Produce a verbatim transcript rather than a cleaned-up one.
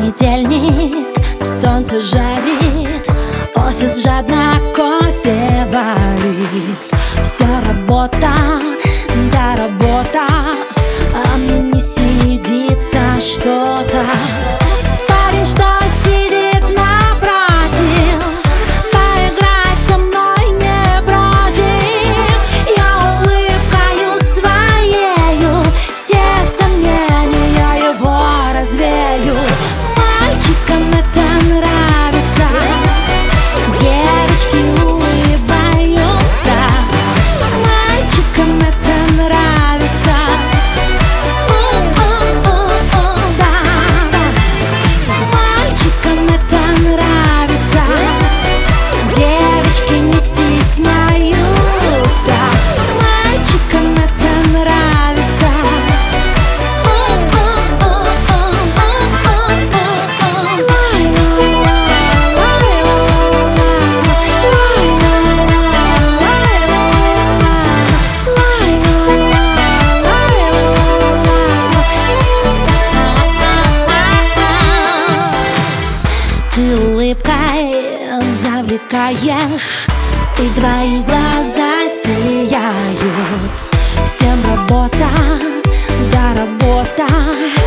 Понедельник, солнце жарит, офис жадно кофе варит. Все работа, да работа, а мне не сидится что-то. Парень, что сидит напротив, поиграть со мной не против. Я улыбкою своею все сомнения его развею. Мальчикам это нравится, девочки улыбаются. Мальчикам это нравится, о-о-о-о, да. Мальчикам это нравится, девочки не стесняются. Мальчикам это нравится, о-о-о-о-о. Ты улыбкой завлекаешь, и твои глаза сияют. Всем работа, да работа,